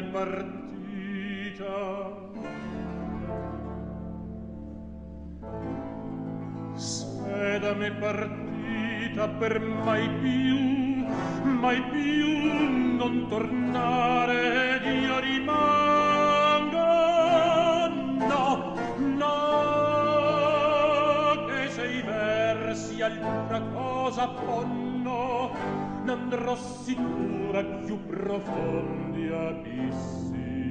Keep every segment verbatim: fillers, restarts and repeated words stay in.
partita. Se da me partita per mai più, mai più non tornare, Dio rimanga. No, no, che se i versi alcuna cosa ponno, n'andrò sicura più profondi abissi.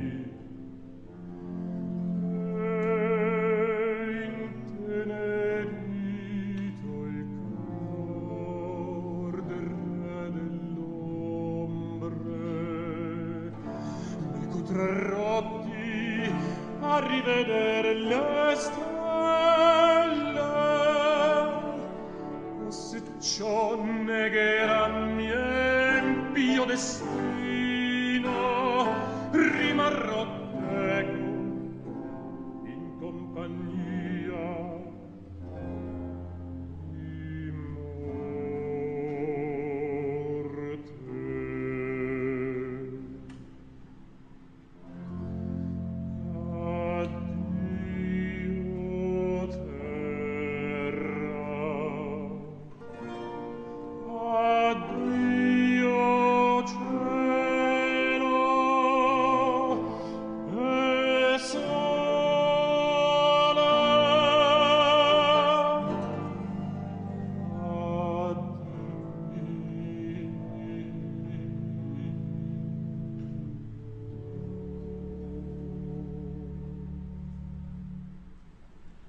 Rotti a rivedere le stelle, o se ciò negherà mio empio destino,